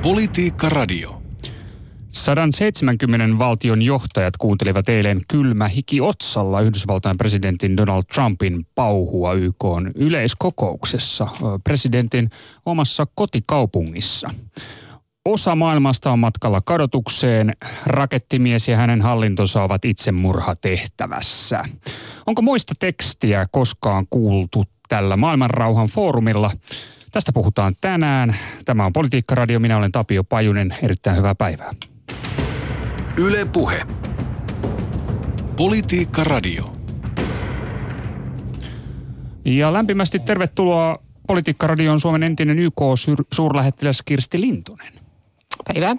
Politiikka Radio. 170 valtion johtajat kuuntelivat eilen kylmä hiki otsalla Yhdysvaltain presidentin Donald Trumpin pauhua YK:n yleiskokouksessa presidentin omassa kotikaupungissa. Osa maailmasta on matkalla kadotukseen. Rakettimies ja hänen hallintonsa ovat itsemurhatehtävässä. Onko muista tekstiä koskaan kuultu tällä maailmanrauhan foorumilla? Tästä puhutaan tänään. Tämä on Politiikka Radio. Minä olen Tapio Pajunen. Erittäin hyvää päivää. Yle Puhe. Politiikka Radio. Ja lämpimästi tervetuloa Politiikka Radioon Suomen entinen YK-suurlähettiläs Kirsti Lintonen. Päivää.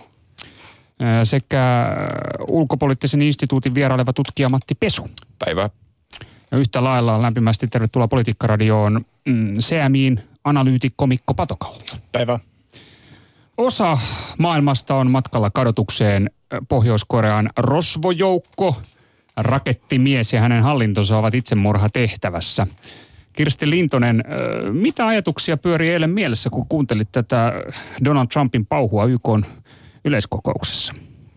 Sekä ulkopoliittisen instituutin vieraileva tutkija Matti Pesu. Päivää. Ja yhtä lailla lämpimästi tervetuloa Politiikka Radioon CMI:n analyytikko Mikko Patokallio. Päivää. Osa maailmasta on matkalla kadotukseen. Pohjois-Korean rosvojoukko, rakettimies ja hänen hallintonsa ovat itsemurhatehtävässä. Kirsti Lintonen, mitä ajatuksia pyöri eilen mielessä, kun kuuntelit tätä Donald Trumpin pauhua YK:n yleiskokouksessa?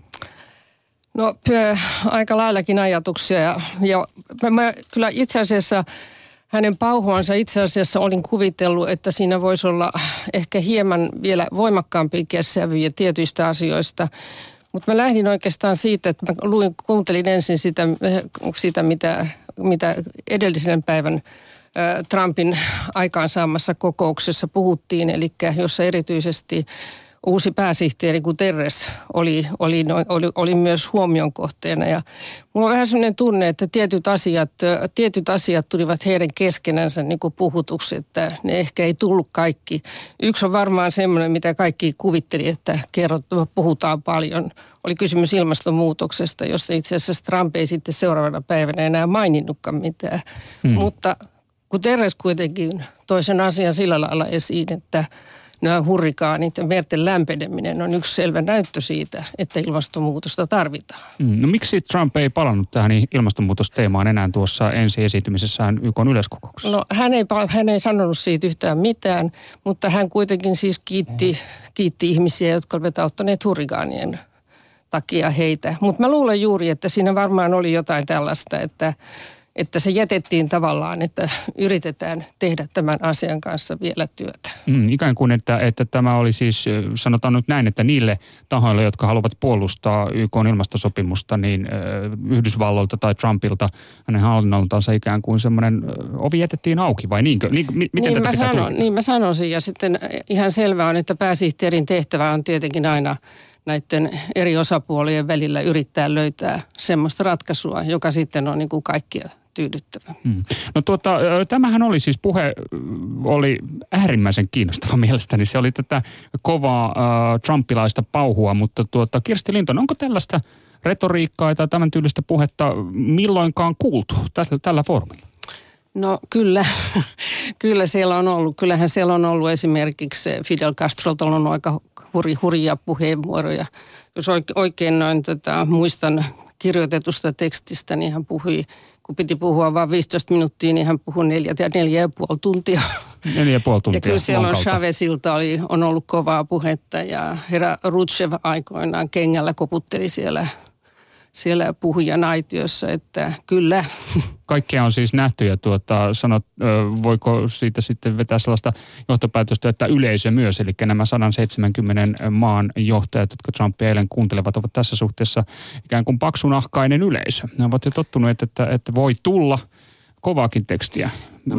No aika laillakin ajatuksia ja mä kyllä itse asiassa hänen pauhuansa itse asiassa olin kuvitellut, että siinä voisi olla ehkä hieman vielä voimakkaampiakin sävyjä tietyistä asioista. Mutta mä lähdin oikeastaan siitä, että mä kuuntelin ensin sitä mitä edellisen päivän Trumpin aikaansaamassa kokouksessa puhuttiin, eli jossa erityisesti uusi pääsihteeri Guterres oli myös huomion kohteena. Ja mulla on vähän sellainen tunne, että tietyt asiat tulivat heidän keskenänsä niin kuin puhutuksi, että ne ehkä ei tullut kaikki. Yksi on varmaan semmoinen, mitä kaikki kuvitteli, että puhutaan paljon. Oli kysymys ilmastonmuutoksesta, josta itse asiassa Trump ei sitten seuraavana päivänä enää maininnutkaan mitään. Mutta Guterres kuitenkin toi sen asian sillä lailla esiin, että nämä hurrikaanit ja merten lämpeneminen on yksi selvä näyttö siitä, että ilmastonmuutosta tarvitaan. No miksi Trump ei palannut tähän ilmastonmuutosteemaan enää tuossa ensi esiintymisessään YK:n yleiskokouksessa? No hän ei sanonut siitä yhtään mitään, mutta hän kuitenkin siis kiitti ihmisiä, jotka olivat auttaneet hurrikaanien takia heitä. Mutta mä luulen juuri, että siinä varmaan oli jotain tällaista, että se jätettiin tavallaan, että yritetään tehdä tämän asian kanssa vielä työtä. Ikään kuin, että tämä oli siis, sanotaan nyt näin, että niille tahoille, jotka haluavat puolustaa YK:n ilmastosopimusta, niin Yhdysvalloilta tai Trumpilta, hänen hallinnoltansa ikään kuin semmoinen ovi jätettiin auki, vai niinkö? Miten tätä pitää tulkita? Niin mä sanoisin, ja sitten ihan selvää on, että pääsihteerin tehtävä on tietenkin aina näiden eri osapuolien välillä yrittää löytää semmoista ratkaisua, joka sitten on niin kuin kaikkia tyydyttävä. No tämähän oli siis oli äärimmäisen kiinnostava mielestäni. Se oli tätä kovaa trumpilaista pauhua, mutta Kirsti Lintonen, onko tällaista retoriikkaa tai tämän tyylistä puhetta milloinkaan kuultu tällä foorumilla? No kyllä siellä on ollut. Kyllähän siellä on ollut esimerkiksi Fidel Castrolta on aika hurjia puheenvuoroja. Jos oikein muistan kirjoitetusta tekstistä, niin hän puhui, kun piti puhua vain 15 minuuttia, niin hän puhui 4,5 tuntia. 4,5 tuntia. Ja kyllä siellä on Chávezilta on ollut kovaa puhetta ja herra Rutschev aikoinaan kengällä koputteli siellä puhujan aitiossa, että kyllä. Kaikkea on siis nähty ja voiko siitä sitten vetää sellaista johtopäätöstä, että yleisö myös, eli nämä 170 maan johtajat, jotka Trumpia eilen kuuntelevat, ovat tässä suhteessa ikään kuin paksunahkainen yleisö. Ne ovat jo tottuneet, että voi tulla kovaakin tekstiä.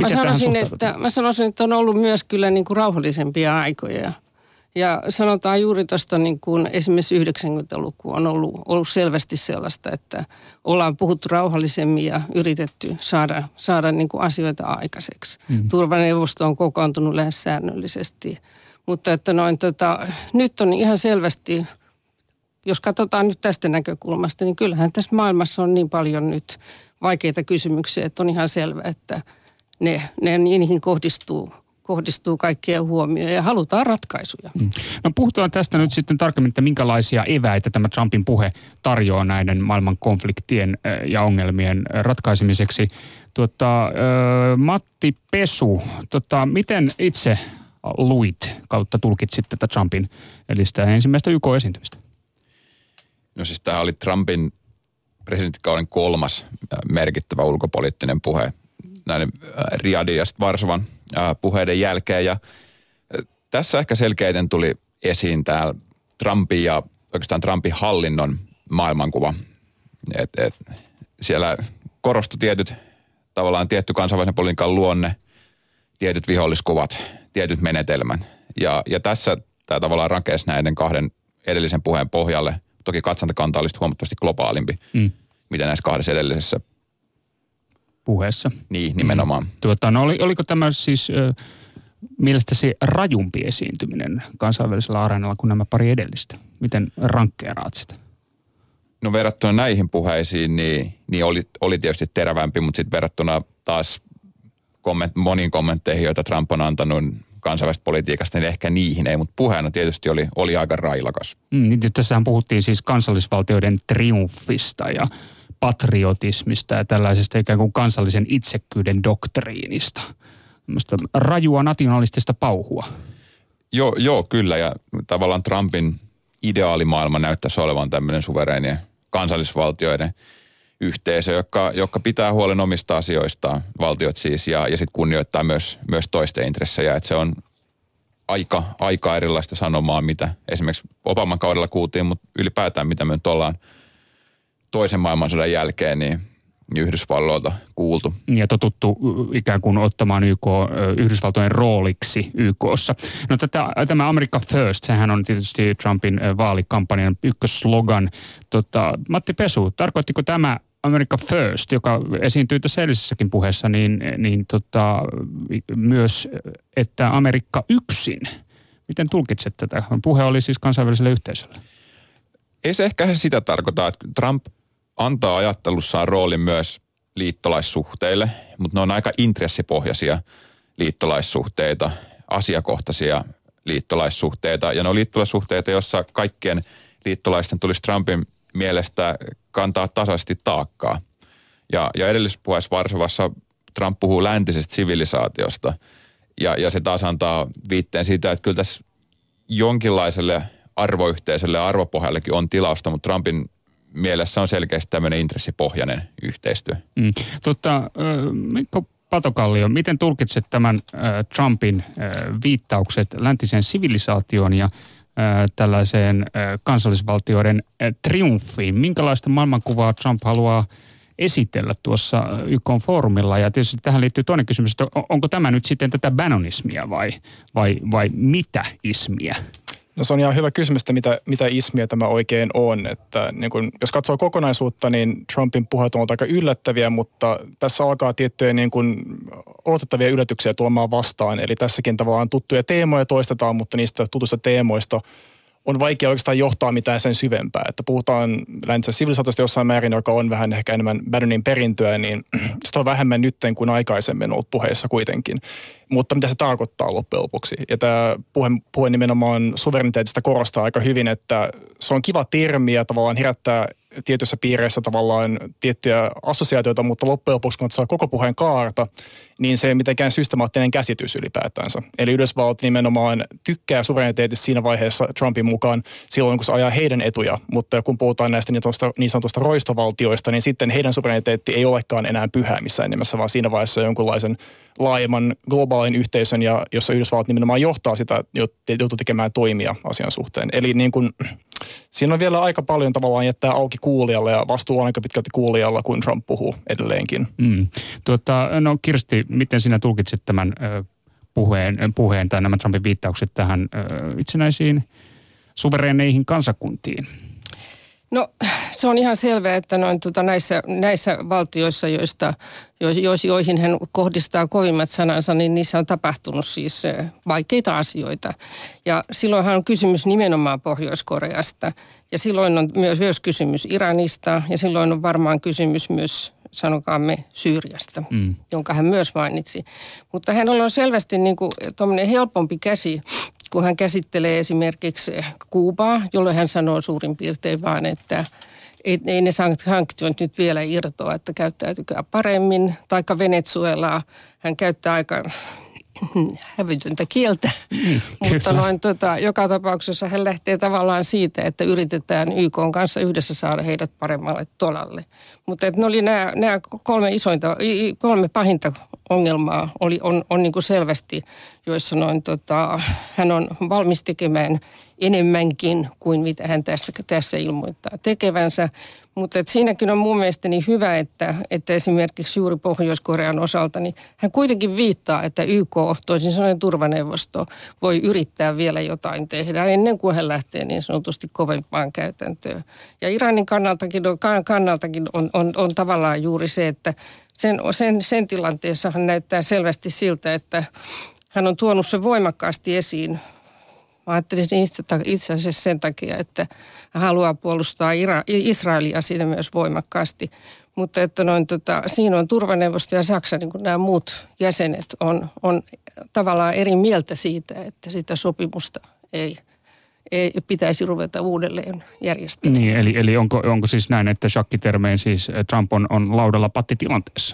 Mä sanoisin, että on ollut myös kyllä niin kuin rauhallisempia aikoja. Ja sanotaan juuri tuosta niin kuin esimerkiksi 90-luku on ollut selvästi sellaista, että ollaan puhuttu rauhallisemmin ja yritetty saada niin kuin asioita aikaiseksi. Turvaneuvosto on kokoontunut lähes säännöllisesti. Mutta että nyt on ihan selvästi, jos katsotaan nyt tästä näkökulmasta, niin kyllähän tässä maailmassa on niin paljon nyt vaikeita kysymyksiä, että on ihan selvä, että niihin kohdistuu kaikkia huomioon ja halutaan ratkaisuja. No puhutaan tästä nyt sitten tarkemmin, että minkälaisia eväitä tämä Trumpin puhe tarjoaa näiden maailman konfliktien ja ongelmien ratkaisemiseksi. Matti Pesu, miten itse luit kautta tulkitsit tätä Trumpin, eli sitä ensimmäistä YK-esiintymistä? No siis tämä oli Trumpin presidenttikauden 3. merkittävä ulkopoliittinen puhe näiden Riyadin ja Varsovan puheiden jälkeen. Ja tässä ehkä selkeiten tuli esiin täällä Trumpin ja oikeastaan Trumpin hallinnon maailmankuva. Siellä korostui tietty kansainvälisen politiikan luonne, tietyt viholliskuvat, tietyt menetelmät. Ja tässä tämä tavallaan rakensi näiden 2 edellisen puheen pohjalle. Toki katsantokanta olisi huomattavasti globaalimpi, mitä näissä 2 edellisessä puheessa. Niin, nimenomaan. No oliko tämä siis mielestäsi rajumpi esiintyminen kansainvälisellä areenalla kuin nämä pari edellistä? Miten rankkeeraat sitä? No verrattuna näihin puheisiin, niin oli tietysti terävämpi, mutta sitten verrattuna taas moniin kommentteihin, joita Trump on antanut kansainvälisestä politiikasta, niin ehkä niihin ei, mutta puheena tietysti oli aika railakas. Tässähän puhuttiin siis kansallisvaltioiden triumfista ja patriotismista ja tällaisesta ikään kuin kansallisen itsekkyyden doktriinista. Rajua nationalistista pauhua. Joo, kyllä. Ja tavallaan Trumpin ideaalimaailma näyttäisi olevan tämmöinen suvereenien kansallisvaltioiden yhteisö, joka pitää huolen omista asioistaan, valtiot siis, ja sitten kunnioittaa myös toisten intressejä. Että se on aika erilaista sanomaa, mitä esimerkiksi Obaman kaudella kuultiin, mutta ylipäätään mitä me nyt ollaan toisen maailmansodan jälkeen, niin Yhdysvalloilta kuultu. Ja totuttu ikään kuin ottamaan Yhdysvaltojen rooliksi YK:ssa. No tämä America First, sehän on tietysti Trumpin vaalikampanjan ykkösslogan. Matti Pesu, tarkoittiko tämä America First, joka esiintyy tässä edellisessäkin puheessa, myös, että Amerikka yksin? Miten tulkitset tätä? Puhe oli siis kansainväliselle yhteisölle. Ei se ehkä sitä tarkoita, että Trump antaa ajattelussaan roolin myös liittolaissuhteille, mutta ne on aika intressipohjaisia liittolaissuhteita, asiakohtaisia liittolaissuhteita. Ja ne on liittolaissuhteita, jossa kaikkien liittolaisten tulisi Trumpin mielestä kantaa tasaisesti taakkaa. Ja edellisessä puheessa Varsovassa Trump puhuu läntisestä sivilisaatiosta. Ja se taas antaa viitteen siitä, että kyllä tässä jonkinlaiselle arvoyhteisölle ja arvopohjallekin on tilausta, mutta Trumpin mielessä on selkeästi tämmöinen intressipohjainen yhteistyö. Mikko Patokallio, miten tulkitset tämän Trumpin viittaukset läntiseen sivilisaatioon ja tällaiseen kansallisvaltioiden triumfiin? Minkälaista maailmankuvaa Trump haluaa esitellä tuossa YK-foorumilla? Ja tietysti tähän liittyy toinen kysymys, että onko tämä nyt sitten tätä Bannonismia vai mitä ismiä? No se on ihan hyvä kysymys, että mitä ismiä tämä oikein on. Että niin kun, jos katsoo kokonaisuutta, niin Trumpin puheet on aika yllättäviä, mutta tässä alkaa tiettyjä niin kun odotettavia yllätyksiä tuomaan vastaan. Eli tässäkin tavallaan tuttuja teemoja toistetaan, mutta niistä tutuista teemoista on vaikea oikeastaan johtaa mitään sen syvempää. Että puhutaan läntisestä sivilisaatiosta jossain määrin, joka on vähän ehkä enemmän Bannonin perintöä, niin sitä on vähemmän nytten kuin aikaisemmin ollut puheessa kuitenkin. Mutta mitä se tarkoittaa loppujen lopuksi? Ja tämä puhe nimenomaan suvereniteetista korostaa aika hyvin, että se on kiva termi ja tavallaan herättää tietyissä piireissä tavallaan tiettyjä assosiaatioita, mutta loppujen lopuksi, kun saa koko puheen kaarta, niin se ei mitenkään systemaattinen käsitys ylipäätänsä. Eli Yhdysvallat nimenomaan tykkää suvereniteetista siinä vaiheessa Trumpin mukaan silloin, kun se ajaa heidän etuja, mutta kun puhutaan näistä niin sanotusta roistovaltioista, niin sitten heidän suvereniteetti ei olekaan enää pyhää missään nimessä, vaan siinä vaiheessa jonkunlaisen laajemman globaalin yhteisön, ja jossa Yhdysvallat nimenomaan johtaa sitä, joutuu tekemään toimia asian suhteen. Eli niin kuin, siinä on vielä aika paljon tavallaan jättää auki kuulijalle, ja vastuu on aika pitkälti kuulijalla, kun Trump puhuu edelleenkin. No Kirsti, miten sinä tulkitset tämän puheen tai nämä Trumpin viittaukset tähän itsenäisiin suvereeneihin kansakuntiin? No se on ihan selvää, että näissä valtioissa, joihin hän kohdistaa kovimmat sanansa, niin niissä on tapahtunut siis vaikeita asioita. Ja silloinhan on kysymys nimenomaan Pohjois-Koreasta ja silloin on myös kysymys Iranista ja silloin on varmaan kysymys myös, sanokaamme, Syyriasta, jonka hän myös mainitsi. Mutta hänellä on selvästi niin kuin tuommoinen helpompi käsi, kun hän käsittelee esimerkiksi Kuubaa, jolloin hän sanoo suurin piirtein vaan, että ei ne sanktiot nyt vielä irtoa, että käyttäytykää paremmin. Taikka Venezuelaa hän käyttää aika hävytöntä kieltä, mutta joka tapauksessa hän lähtee tavallaan siitä, että yritetään YK:n kanssa yhdessä saada heidät paremmalle tolalle. Mutta ne oli nämä kolme pahinta ongelmaa on niin kuin selvästi, joissa hän on valmis tekemään enemmänkin kuin mitä hän tässä ilmoittaa tekevänsä. Mutta siinäkin on mun mielestäni hyvä, että esimerkiksi juuri Pohjois-Korean osalta, niin hän kuitenkin viittaa, että YK, toisin sanoen turvaneuvosto, voi yrittää vielä jotain tehdä ennen kuin hän lähtee niin sanotusti kovempaan käytäntöön. Ja Iranin kannaltakin on tavallaan juuri se, että sen tilanteessa hän näyttää selvästi siltä, että hän on tuonut sen voimakkaasti esiin. Mä ajattelisin itse asiassa sen takia, että hän haluaa puolustaa Israelia siinä myös voimakkaasti. Mutta että siinä on turvaneuvosto ja Saksa, niin kuin nämä muut jäsenet, on tavallaan eri mieltä siitä, että sitä sopimusta ei pitäisi ruveta uudelleen järjestämään. Niin, eli onko siis näin, että shakkitermein siis Trump on laudalla pattitilanteessa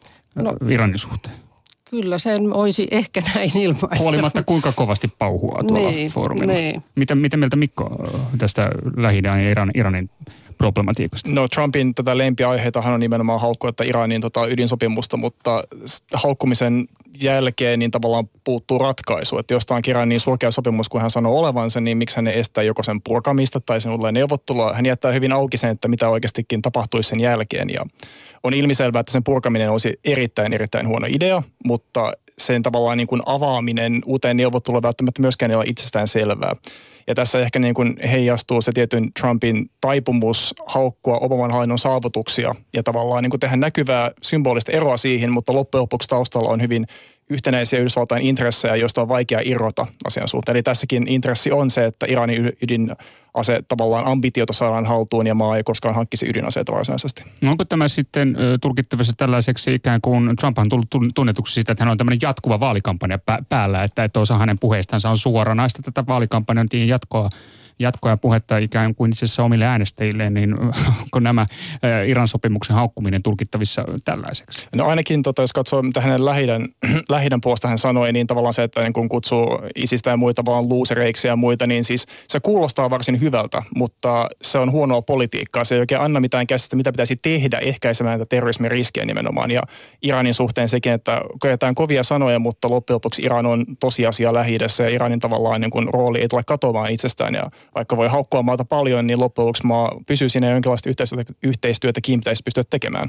Iranin suhteen? Kyllä, sen voisi ehkä näin ilmaista. Huolimatta kuinka kovasti pauhua tuolla foorumilla. Mitä mieltä Mikko tästä Lähi-idän ja Iranin problematiikasta? No Trumpin tätä lempiaiheitahan on nimenomaan haukkua Iranin ydinsopimusta, mutta haukkumisen jälkeen niin tavallaan puuttuu ratkaisu. Että jos tämä on Iranin niin surkea sopimus, kun hän sanoo olevansa, niin miksi hän estää joko sen purkamista tai sen uudelleen neuvottelua. Hän jättää hyvin auki sen, että mitä oikeastikin tapahtuisi sen jälkeen. Ja on ilmiselvää, että sen purkaminen olisi erittäin huono idea, mutta sen tavallaan niin kuin avaaminen uuteen neuvotteluun välttämättä myöskään ei ole itsestään selvää. Ja tässä ehkä niin kuin heijastuu se tietyn Trumpin taipumus haukkua Obaman hallinnon saavutuksia ja tavallaan niin kuin tehdä näkyvää symbolista eroa siihen, mutta loppujen lopuksi taustalla on hyvin yhtenäisiä Yhdysvaltain intressejä, joista on vaikea irrota asian suhteen. Eli tässäkin intressi on se, että Iranin ydinase tavallaan ambitiota saadaan haltuun ja maa ei koskaan hankkisi ydinaseita varsinaisesti. No onko tämä sitten tulkittavissa tällaiseksi ikään kuin Trump on tullut tunnetuksi siitä, että hän on tämmöinen jatkuva vaalikampanja päällä, että osa hänen puheistansa on suoranaista tätä vaalikampanjointiin jatkoa ja puhetta ikään kuin itse asiassa omille äänestäjilleen, niin onko nämä Iran sopimuksen haukkuminen tulkittavissa tällaiseksi? No ainakin jos katsoo, mitä hänen Lähi-idän puolesta hän sanoi, niin tavallaan se, että kun kutsuu isistä ja muita vaan luusereiksi ja muita, niin siis se kuulostaa varsin hyvältä, mutta se on huonoa politiikkaa. Se ei oikein anna mitään käsitystä, mitä pitäisi tehdä ehkäisemään tätä terrorismin riskiä nimenomaan. Ja Iranin suhteen sekin, että käytetään kovia sanoja, mutta loppujen lopuksi Iran on tosiasia Lähi-idässä ja Iranin tavallaan niin kuin rooli ei tule katoamaan itsestään ja vaikka voi haukkua maata paljon, niin loppujen lopuksi maa pysyy siinä ja jonkinlaista yhteistyötäkin pitäisi pystyä tekemään.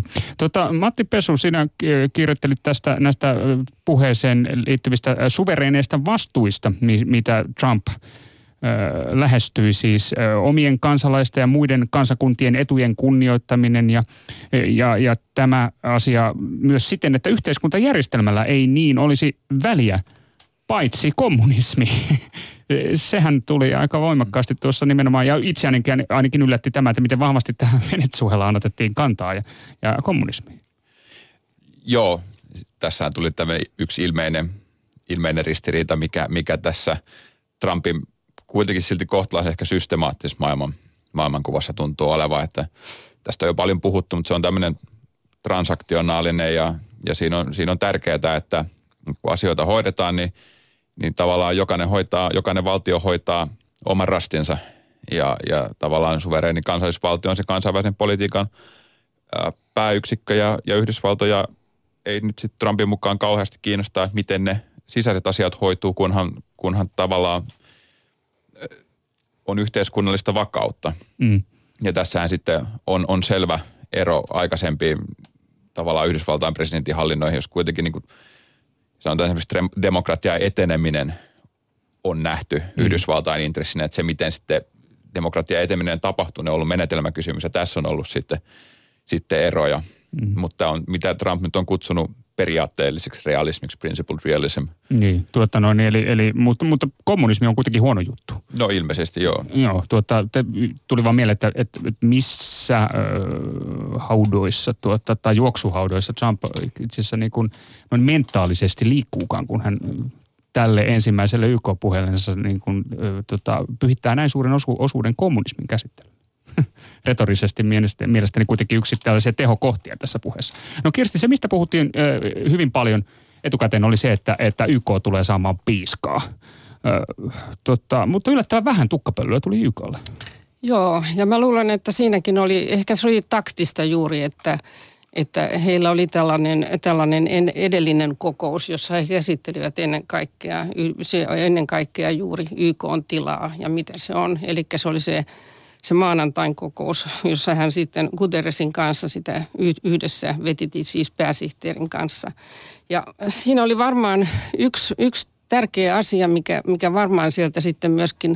Matti Pesu, sinä kirjoittelit näistä puheeseen liittyvistä suvereeneista vastuista, mitä Trump lähestyi siis omien kansalaisten ja muiden kansakuntien etujen kunnioittaminen ja tämä asia myös siten, että yhteiskuntajärjestelmällä ei niin olisi väliä paitsi kommunismi. Sehän tuli aika voimakkaasti tuossa nimenomaan, ja itse ainakin yllätti tämä, että miten vahvasti tähän Venezuelaan otettiin kantaa ja kommunismiin. Joo, tässähän tuli tämä yksi ilmeinen ristiriita, mikä tässä Trumpin kuitenkin silti kohtalaisen ehkä systemaattisessa maailmankuvassa tuntuu olevan, että tästä on jo paljon puhuttu, mutta se on tämmöinen transaktionaalinen ja siinä on tärkeää, että kun asioita hoidetaan, niin tavallaan jokainen valtio hoitaa oman rastinsa ja tavallaan suvereeni kansallisvaltio on se kansainvälisen politiikan pääyksikkö ja Yhdysvaltoja ei nyt sitten Trumpin mukaan kauheasti kiinnostaa, miten ne sisäiset asiat hoituu, kunhan tavallaan on yhteiskunnallista vakautta. Ja tässähän sitten on selvä ero aikaisempiin tavallaan Yhdysvaltain presidentin hallinnoihin, jos kuitenkin niin kuin sanotaan esimerkiksi demokratian eteneminen on nähty Yhdysvaltain intressinä, että se miten sitten demokratian eteneminen tapahtuu, ne on ollut menetelmäkysymys ja tässä on ollut sitten eroja. Mutta mitä Trump nyt on kutsunut periaatteelliseksi realismiksi, principled realism. Niin, mutta kommunismi on kuitenkin huono juttu. No ilmeisesti joo. Joo, tuli vaan mieleen, että missä haudoissa tai juoksuhaudoissa Trump itse asiassa niin kuin noin mentaalisesti liikkuukaan, kun hän tälle ensimmäiselle YK-puheellensa niin kuin, pyhittää näin suuren osuuden kommunismin käsittelyyn. Retorisesti mielestäni kuitenkin yksi tällaisia tehokohtia tässä puheessa. No Kirsti, se mistä puhuttiin hyvin paljon etukäteen oli se, että YK tulee saamaan piiskaa. Mutta yllättävän vähän tukkapölyä tuli YKlle. Joo, ja mä luulen, että siinäkin ehkä se oli taktista juuri, että heillä oli tällainen edellinen kokous, jossa he käsittelivät ennen kaikkea juuri YK:n tilaa ja mitä se on. Eli se oli se maanantain kokous, jossa hän sitten Guterresin kanssa sitä yhdessä vetiti, siis pääsihteerin kanssa. Ja siinä oli varmaan yksi tärkeä asia, mikä varmaan sieltä sitten myöskin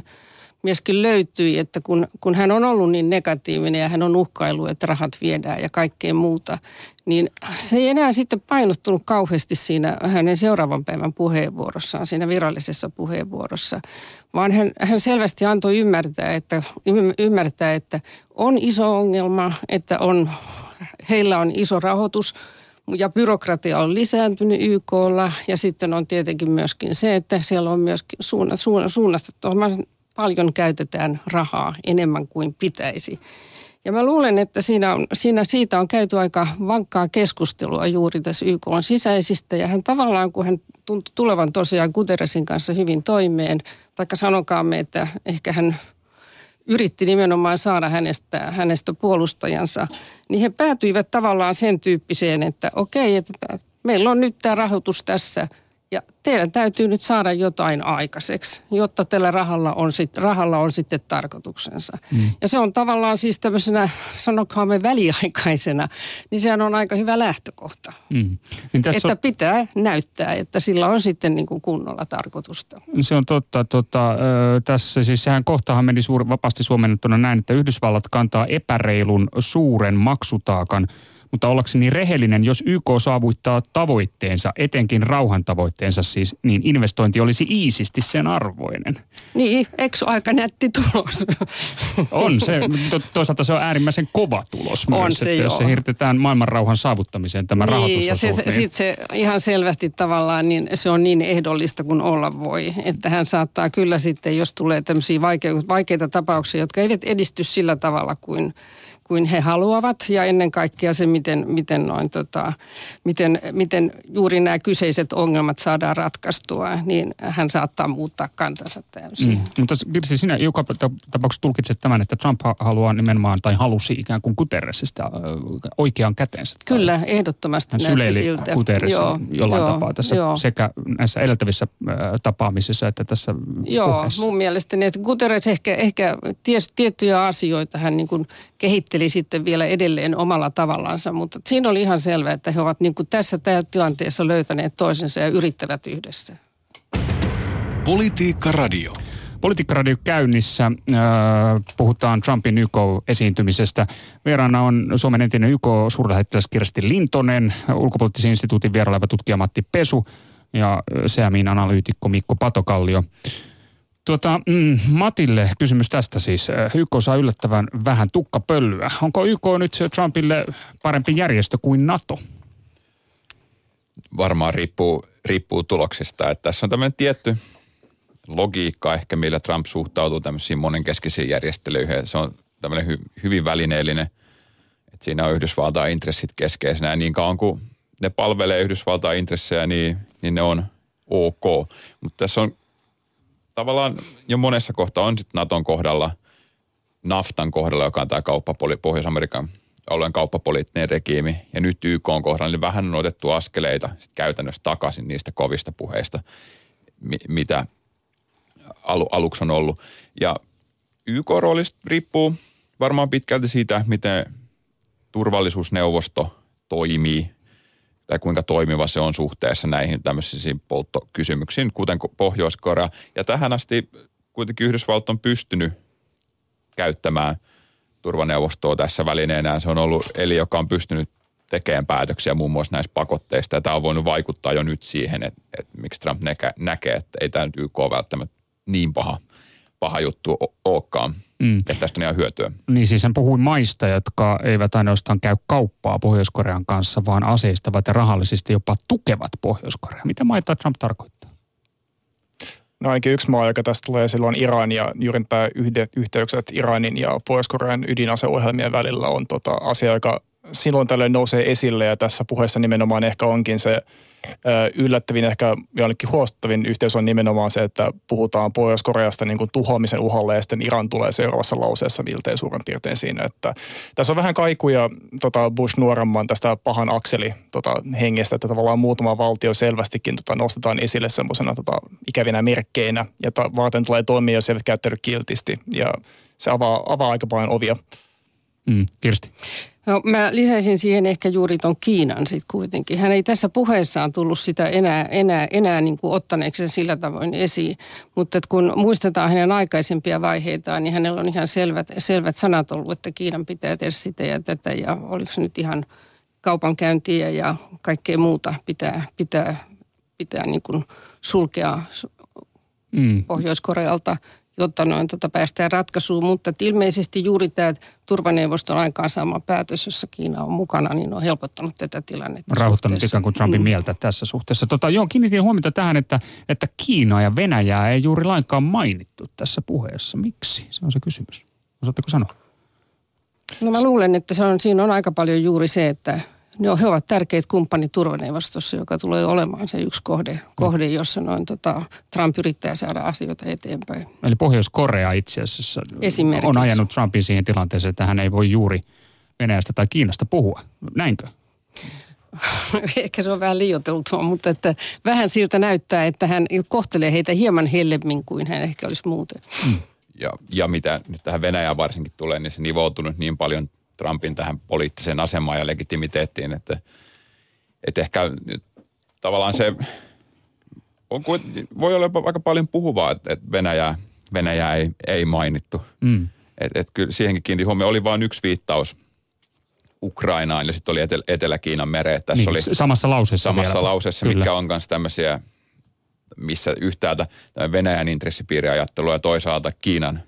löytyi, että kun hän on ollut niin negatiivinen ja hän on uhkailu, että rahat viedään ja kaikkea muuta, niin se ei enää sitten painottunut kauheasti siinä hänen seuraavan päivän puheenvuorossaan, siinä virallisessa puheenvuorossa, vaan hän selvästi antoi ymmärtää, että on iso ongelma, että heillä on iso rahoitus ja byrokratia on lisääntynyt YK:lla ja sitten on tietenkin myöskin se, että siellä on myöskin suunnasta paljon käytetään rahaa enemmän kuin pitäisi. Ja mä luulen, että siitä on käyty aika vankkaa keskustelua juuri tässä YK:n sisäisistä. Ja hän tavallaan, kun hän tuntui tulevan tosiaan Guterresin kanssa hyvin toimeen, taikka sanokaamme, että ehkä hän yritti nimenomaan saada hänestä puolustajansa, niin he päätyivät tavallaan sen tyyppiseen, että okei, että meillä on nyt tämä rahoitus tässä, ja teidän täytyy nyt saada jotain aikaiseksi, jotta tällä rahalla on sitten tarkoituksensa. Ja se on tavallaan siis tämmöisenä, sanokaamme väliaikaisena, niin sehän on aika hyvä lähtökohta. Niin että pitää näyttää, että sillä on sitten niin kuin kunnolla tarkoitusta. Se on totta. Tässä siis sehän kohtahan meni vapaasti suomennettuna näin, että Yhdysvallat kantaa epäreilun suuren maksutaakan, mutta ollakseni rehellinen, jos YK saavuttaa tavoitteensa, etenkin rauhan tavoitteensa siis, niin investointi olisi iisisti sen arvoinen. Niin, eikö aika nätti tulos? On se, toisaalta se on äärimmäisen kova tulos myös, on se, että jos se hirtetään maailman rauhan saavuttamiseen tämä rahoitusosuus. Ja sitten se ihan selvästi tavallaan, niin se on niin ehdollista kuin olla voi, että hän saattaa kyllä sitten, jos tulee tämmöisiä vaikeita tapauksia, jotka eivät edisty sillä tavalla kuin he haluavat ja ennen kaikkea se, miten juuri nämä kyseiset ongelmat saadaan ratkaistua, niin hän saattaa muuttaa kantansa täysin. Mutta Kirsi, sinä joka tapauksessa tulkitset tämän, että Trump haluaa nimenomaan tai halusi ikään kuin Guterresista oikean käteensä. Kyllä, ehdottomasti näytti siltä. Hän Guterresin jollain tapaa tässä sekä näissä edeltävissä tapaamisissa että tässä puheessa. Mun mielestäni, että Guterres ehkä tiesi tiettyjä asioita, hän niin kuin kehitteli sitten vielä edelleen omalla tavallaansa, mutta siinä oli ihan selvää, että he ovat niin kuin tässä tilanteessa löytäneet toisensa ja yrittävät yhdessä. Politiikka Radio. Politiikka Radio käynnissä. Puhutaan Trumpin YK-esiintymisestä. Vieraana on Suomen entinen YK-suurlähettiläs Kirsti Lintonen, ulkopoliittisen instituutin vieraileva tutkija Matti Pesu ja SEAMin analyytikko Mikko Patokallio. Matille kysymys tästä siis. YK saa yllättävän vähän tukkapölyä. Onko YK nyt Trumpille parempi järjestö kuin NATO? Varmaan riippuu tuloksista. Että tässä on tämmöinen tietty logiikka ehkä, millä Trump suhtautuu tämmöisiin monenkeskisiin järjestelyihin. Se on tämmöinen hyvin välineellinen, että siinä on Yhdysvaltain intressit keskeisenä. Ja niin kauan kuin ne palvelee Yhdysvaltain intressejä, niin ne on ok. Mutta tässä on tavallaan jo monessa kohtaa on sitten Naton kohdalla, NAFTAn kohdalla, joka on tämä Pohjois-Amerikan alueen kauppapoliittinen regiimi, ja nyt YK on kohdalla, niin vähän on otettu askeleita sit käytännössä takaisin niistä kovista puheista, mitä aluksi on ollut. Ja YK-roolista riippuu varmaan pitkälti siitä, miten turvallisuusneuvosto toimii, tai kuinka toimiva se on suhteessa näihin tämmöisiin polttokysymyksiin, kuten Pohjois-Korea. Ja tähän asti kuitenkin Yhdysvallat on pystynyt käyttämään turvaneuvostoa tässä välineenään. Se on ollut eli, joka on pystynyt tekemään päätöksiä muun muassa näistä pakotteista. Ja tämä on voinut vaikuttaa jo nyt siihen, että miksi Trump näkee, että ei tämä nyt YK välttämättä niin paha juttu olekaan. Että tästä on ihan hyötyä. Niin siis hän puhui maista, jotka eivät ainoastaan käy kauppaa Pohjois-Korean kanssa, vaan aseistavat ja rahallisesti jopa tukevat Pohjois-Korea. Mitä maita Trump tarkoittaa? No ainakin yksi maa, joka tästä tulee silloin Iran, ja juuri tämä yhteykset Iranin ja Pohjois-Korean ydinaseohjelmien välillä on asia, joka silloin tällöin nousee esille, ja tässä puheessa nimenomaan ehkä onkin se yllättävin, ehkä jonnekin huolestuttavin yhteys on nimenomaan se, että puhutaan Pohjois-Koreasta niin kuin tuhoamisen uhalle ja sitten Iran tulee seuraavassa lauseessa miltei suurin piirtein siinä. Että tässä on vähän kaikuja Bush nuoremman tästä pahan akseli hengestä, että tavallaan muutama valtio selvästikin nostetaan esille semmoisena ikävinä merkkeinä ja varten tulee toimia, jos eivät käyttäydy kiltisti ja se avaa aika paljon ovia. Kirsti. No mä lisäisin siihen ehkä juuri ton Kiinan sitten kuitenkin. Hän ei tässä puheessaan tullut sitä enää niin kuin ottaneeksi sen sillä tavoin esiin. Mutta kun muistetaan hänen aikaisempia vaiheitaan, niin hänellä on ihan selvät sanat ollut, että Kiinan pitää tehdä sitä ja tätä. Ja oliko se nyt ihan kaupankäyntiä ja kaikkea muuta pitää niin kuin sulkea Pohjois-Korealta, jotta päästään ratkaisuun, mutta ilmeisesti juuri tämä turvaneuvoston aikaansaama päätös, jossa Kiina on mukana, niin on helpottanut tätä tilannetta. Rauhoittanut ikään kuin Trumpin mieltä tässä suhteessa. Kiinnitin huomiota tähän, että Kiinaa ja Venäjää ei juuri lainkaan mainittu tässä puheessa. Miksi? Se on se kysymys. Osaatteko sanoa? No mä luulen, että siinä on aika paljon juuri se, että he ovat tärkeät kumppanit turvaneuvostossa, joka tulee olemaan se yksi kohde jossa Trump yrittää saada asioita eteenpäin. Eli Pohjois-Korea itse asiassa on ajanut Trumpin siihen tilanteeseen, että hän ei voi juuri Venäjästä tai Kiinasta puhua. Näinkö? Ehkä se on vähän liioiteltua, mutta että vähän siltä näyttää, että hän kohtelee heitä hieman hellemmin kuin hän ehkä olisi muuten. Ja mitä nyt tähän Venäjään varsinkin tulee, niin se nivoutunut niin paljon Trumpin tähän poliittiseen asemaan ja legitimiteettiin, että ehkä tavallaan se voi olla aika paljon puhuvaa, että Venäjää ei mainittu. Että kyllä siihenkin kiinnitin huomioon. Oli vain yksi viittaus Ukrainaan ja sitten oli Etelä-Kiinan mereet. Tässä oli samassa lauseessa, mitkä on myös tämmöisiä, missä yhtäältä Venäjän intressipiiriajattelu ja toisaalta Kiinan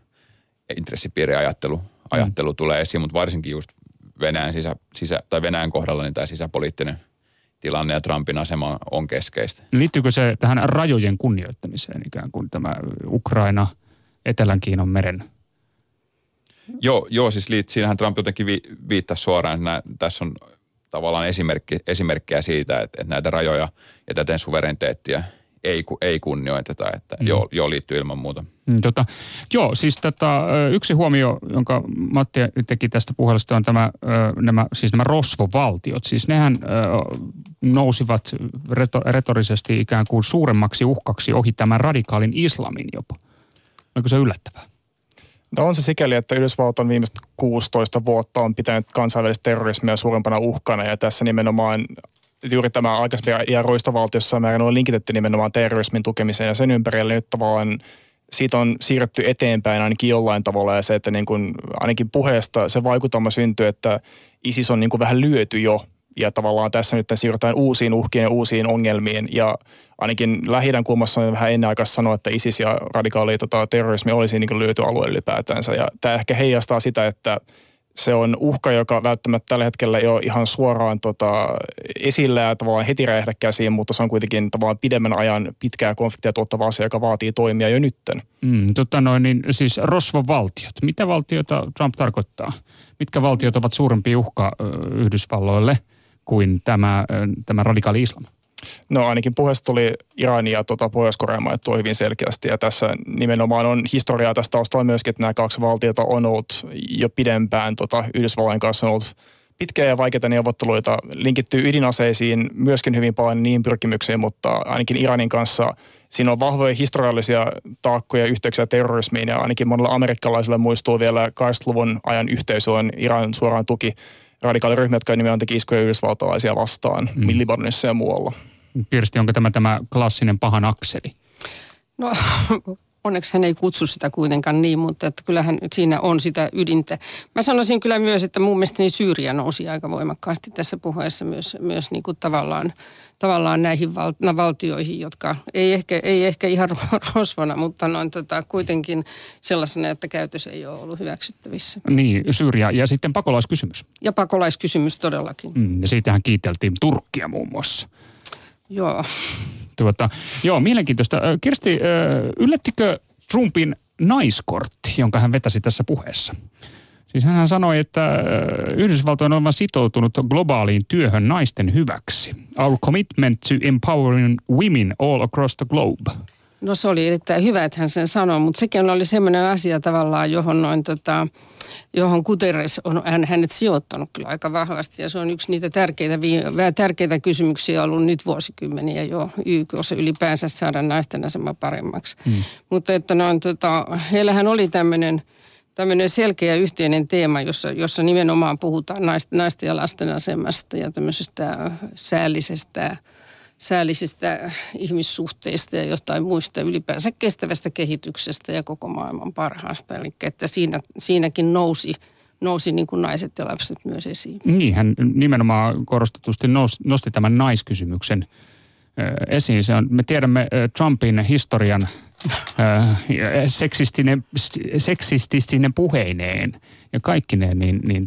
intressipiiriajattelu tulee esiin, mutta varsinkin just Venäjän kohdalla niin tämä sisäpoliittinen tilanne ja Trumpin asema on keskeistä. Liittyykö se tähän rajojen kunnioittamiseen ikään kuin tämä Ukraina, Etelän-Kiinan meren? Joo, siis siinähän Trump jotenkin viittasi suoraan, että tässä on tavallaan esimerkkejä siitä, että näitä rajoja ja täten suvereniteettia ei kunnioiteta, että joo liittyy ilman muuta. Siis yksi huomio, jonka Matti teki tästä puhelusta on nämä rosvovaltiot. Siis nehän nousivat retorisesti ikään kuin suuremmaksi uhkaksi ohi tämän radikaalin islamin jopa. Onko se yllättävää? No on se sikäli, että Yhdysvallat on viimeiset 16 vuotta on pitänyt kansainvälistä terrorismia suurempana uhkana ja tässä nimenomaan juuri tämä aikaisemmin ja roistovaltiossa määrin on linkitetty nimenomaan terrorismin tukemiseen ja sen ympärillä nyt tavallaan siitä on siirretty eteenpäin ainakin jollain tavalla ja se, että niin kuin ainakin puheesta se vaikutelma syntyy, että ISIS on niin kuin vähän lyöty jo ja tavallaan tässä nyt siirrytään uusiin uhkiin ja uusiin ongelmiin ja ainakin Lähi-idän kulmassa on vähän ennenaikaista sanoa, että ISIS ja radikaali terrorismi olisi niin kuin lyöty alueelle ylipäätänsä ja tämä ehkä heijastaa sitä, että se on uhka, joka välttämättä tällä hetkellä ei ole ihan suoraan esillä ja tavallaan heti räjähdä käsiin, mutta se on kuitenkin tavallaan pidemmän ajan pitkää konfliktia tuottava asia, joka vaatii toimia jo nytten. Siis rosvovaltiot. Mitä valtioita Trump tarkoittaa? Mitkä valtiot ovat suurempi uhka Yhdysvalloille kuin tämä radikaali islam? No ainakin puheesta tuli Irania ja Pohjois-Korea mainittua hyvin selkeästi ja tässä nimenomaan on historiaa tästä taustalla myöskin, että nämä kaksi valtiota on ollut jo pidempään Yhdysvallan kanssa on ollut pitkiä ja vaikeita neuvotteluita, linkittyy ydinaseisiin myöskin hyvin paljon niin pyrkimyksiin, mutta ainakin Iranin kanssa siinä on vahvoja historiallisia taakkoja yhteyksiä terrorismiin ja ainakin monella amerikkalaisilla muistuu vielä 80-luvun ajan yhteys, jolloin Iran suoraan tuki radikaaliryhmiä, jotka nimenomaan teki iskuja yhdysvaltalaisia vastaan Libanonissa ja muualla. Kirsti, onko tämä klassinen pahan akseli? No onneksi hän ei kutsu sitä kuitenkaan niin, mutta että kyllähän siinä on sitä ydintä. Mä sanoisin kyllä myös, että mun mielestäni Syyria nousi aika voimakkaasti tässä puheessa myös niin kuin tavallaan näihin valtioihin, jotka ei ehkä ihan rosvona, mutta kuitenkin sellaisena, että käytös ei ole ollut hyväksyttävissä. Niin, Syyria ja sitten pakolaiskysymys. Ja pakolaiskysymys todellakin. Ja siitähän kiiteltiin Turkkia muun muassa. Joo. Mielenkiintoista. Kirsti, yllättikö Trumpin naiskortti, jonka hän vetäsi tässä puheessa? Siis hän sanoi, että Yhdysvaltojen on sitoutunut globaaliin työhön naisten hyväksi. Our commitment to empowering women all across the globe. No se oli erittäin hyvä, että hän sen sanoi, mutta sekin oli semmoinen asia tavallaan, johon Guterres on hänet sijoittanut kyllä aika vahvasti. Ja se on yksi niitä tärkeitä kysymyksiä ollut nyt vuosikymmeniä jo YK:ssa ylipäänsä saada naisten asema paremmaksi. Mutta että heillähän oli tämmöinen selkeä yhteinen teema, jossa nimenomaan puhutaan naisten ja lasten asemasta ja tämmöisestä säällisistä ihmissuhteista ja jostain muista ylipäänsä kestävästä kehityksestä ja koko maailman parhaasta. Eli että siinäkin nousi niin kuin naiset ja lapset myös esiin. Niin, hän nimenomaan korostetusti nosti tämän naiskysymyksen esiin. Me tiedämme Trumpin historian seksistinen puheineen ja kaikkineen,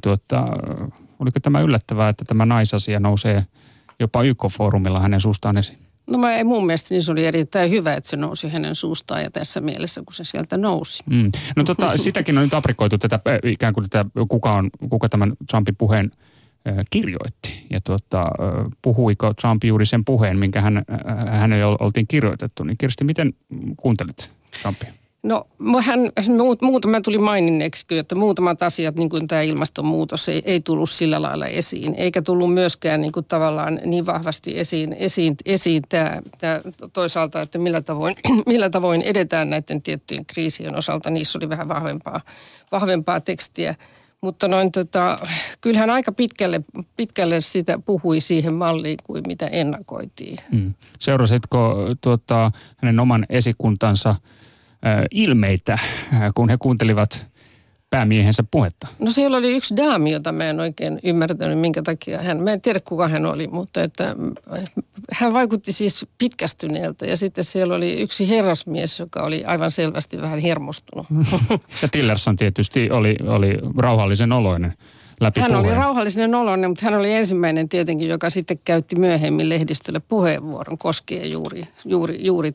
oliko tämä yllättävää, että tämä naisasia nousee jopa YK-foorumilla hänen suustaan esiin? No mun mielestä niin se oli erittäin hyvä, että se nousi hänen suustaan ja tässä mielessä, kun se sieltä nousi. No sitäkin on nyt aprikoitu tätä ikään kuin kuka tämän Trumpin puheen kirjoitti. Ja puhuiko Trump juuri sen puheen, minkä hänelle oltiin kirjoitettu. Niin Kirsti, miten kuuntelit Trumpia? No muutama tuli maininneeksi, että muutamat asiat, niin kuin tämä ilmastonmuutos, ei tullut sillä lailla esiin. Eikä tullut myöskään niin kuin tavallaan niin vahvasti esiin tämä toisaalta, että millä tavoin edetään näiden tiettyjen kriisien osalta. Niissä oli vähän vahvempaa tekstiä. Mutta kyllähän aika pitkälle sitä puhui siihen malliin kuin mitä ennakoitiin. Seurasitko hänen oman esikuntansa ilmeitä, kun he kuuntelivat päämiehensä puhetta? No siellä oli yksi daami, jota mä en oikein ymmärtänyt, minkä takia mä en tiedä kuka hän oli, mutta että hän vaikutti siis pitkästyneeltä ja sitten siellä oli yksi herrasmies, joka oli aivan selvästi vähän hermostunut. Ja Tillerson tietysti oli rauhallisen oloinen läpi Hän puheen. oli rauhallinen oloinen, mutta hän oli ensimmäinen tietenkin, joka sitten käytti myöhemmin lehdistölle puheenvuoron koskien juuri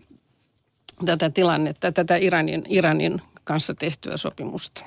tätä tilannetta, tätä Iranin kanssa tehtyä sopimusta.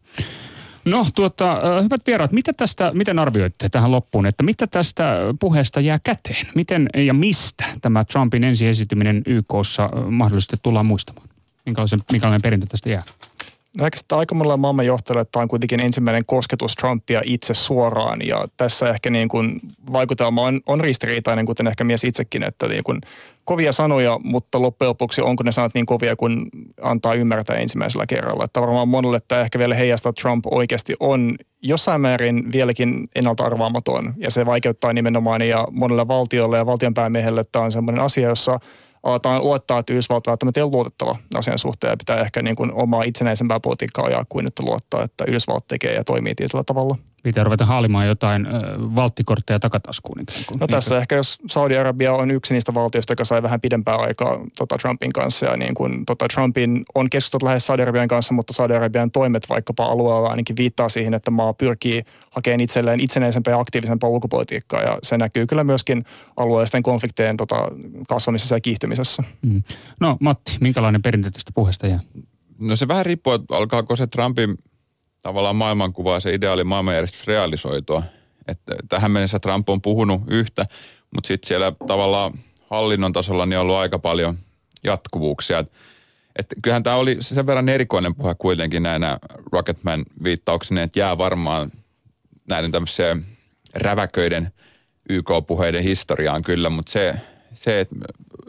No hyvät vieraat, miten arvioitte tähän loppuun, että mitä tästä puheesta jää käteen? Miten ja mistä tämä Trumpin ensiesityminen YK:ssa mahdollisesti tullaan muistamaan? Minkälainen perintö tästä jää? No oikeastaan aika monella maailmanjohtajalla tämä on kuitenkin ensimmäinen kosketus Trumpia itse suoraan ja tässä ehkä niin kuin vaikutelma on ristiriitainen, kuten ehkä mies itsekin, että niin kuin kovia sanoja, mutta loppujen lopuksi onko ne sanat niin kovia, kun antaa ymmärtää ensimmäisellä kerralla. Että varmaan monelle tämä ehkä vielä heijastaa, että Trump oikeasti on jossain määrin vieläkin ennalta arvaamaton ja se vaikeuttaa nimenomaan ja monelle valtiolle ja valtionpäämiehelle tämä on semmoinen asia, jossa aletaan luottaa, että Yhdysvallat välttämättä ei ole luotettava asian suhteen ja pitää ehkä niin kuin omaa itsenäisempää politiikkaa ajaa kuin nyt luottaa, että Yhdysvallat tekee ja toimii tietyllä tavalla. Pitää ruveta haalimaan jotain valttikortteja takataskuun. No tässä ehkä jos Saudi-Arabia on yksi niistä valtioista, joka sai vähän pidempää aikaa Trumpin kanssa ja niin kuin Trumpin on keskustellut lähes Saudi-Arabian kanssa, mutta Saudi-Arabian toimet vaikkapa alueella ainakin viittaa siihen, että maa pyrkii hakemaan itselleen itsenäisempää ja aktiivisempaa ulkopolitiikkaa ja se näkyy kyllä myöskin alueellisten konfliktien kasvamisessa ja kiihtymisessä. No Matti, minkälainen perintö tästä puheesta jää? No se vähän riippuu, että alkaako se Trumpin tavallaan maailmankuva ja se ideaali maailmanjärjestys realisoitua. Että tähän mennessä Trump on puhunut yhtä, mutta sitten siellä tavallaan hallinnon tasolla niin on ollut aika paljon jatkuvuuksia. Että kyllähän tämä oli sen verran erikoinen puhe kuitenkin näinä Rocketman-viittauksineen, että jää varmaan näiden tämmöiseen räväköiden YK-puheiden historiaan kyllä, mutta se että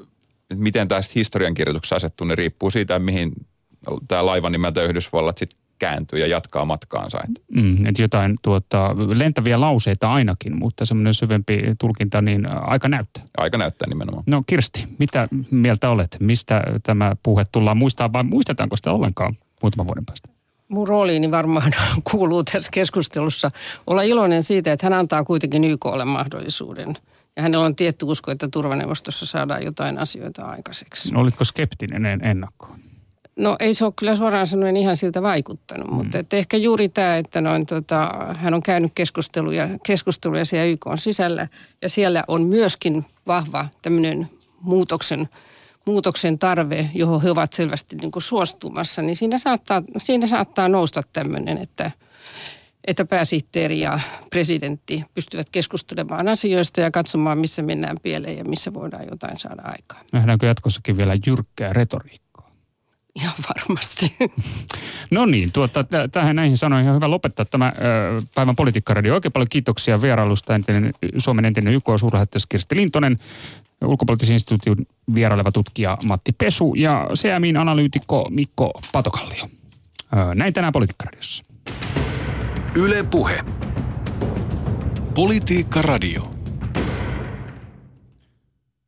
miten tästä historiankirjoituksessa asettuu, niin riippuu siitä, mihin tämä laiva nimeltä Yhdysvallat sitten kääntyy ja jatkaa matkaansa. Että jotain lentäviä lauseita ainakin, mutta semmoinen syvempi tulkinta, niin aika näyttää. Aika näyttää nimenomaan. No Kirsti, mitä mieltä olet? Mistä tämä puhe tullaan muistaa vai muistetaanko sitä ollenkaan muutaman vuoden päästä? Mun rooliini varmaan kuuluu tässä keskustelussa olla iloinen siitä, että hän antaa kuitenkin YK:lle mahdollisuuden. Ja hänellä on tietty usko, että turvaneuvostossa saadaan jotain asioita aikaiseksi. No, olitko skeptinen ennakkoon? No ei se ole kyllä suoraan sanoen ihan siltä vaikuttanut, mutta että ehkä juuri tämä, että hän on käynyt keskusteluja siellä YK:n sisällä ja siellä on myöskin vahva tämmöinen muutoksen tarve, johon he ovat selvästi niin kuin suostumassa, niin siinä saattaa nousta tämmöinen, että pääsihteeri ja presidentti pystyvät keskustelemaan asioista ja katsomaan, missä mennään pieleen ja missä voidaan jotain saada aikaan. Nähdäänkö jatkossakin vielä jyrkkää retoriikkaa? Ihan varmasti. No niin, näihin sanoihin on hyvä lopettaa tämä päivän Politiikkaradio. Oikein paljon kiitoksia vierailusta Suomen entinen YK-suurlähettiläs Kirsti Lintonen, ulkopoliittisen instituutin vieraileva tutkija Matti Pesu ja CMI:n analyytikko Mikko Patokallio. Näin tänään Politiikkaradiossa. Yle Puhe. Politiikkaradio.